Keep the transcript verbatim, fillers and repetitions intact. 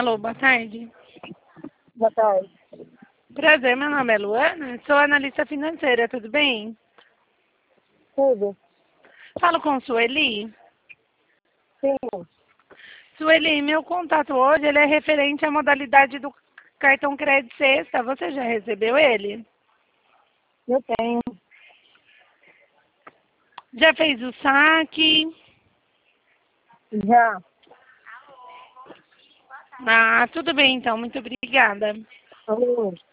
Alô, boa tarde. Boa tarde. Prazer, meu nome é Luana, sou analista financeira, tudo bem? Tudo? Falo com Sueli. Sim. Sueli, meu contato hoje ele é referente à modalidade do cartão crédito sexta. Você já recebeu ele? Eu tenho. Já fez o saque? Já. Ah, tudo bem então, muito obrigada. Alô.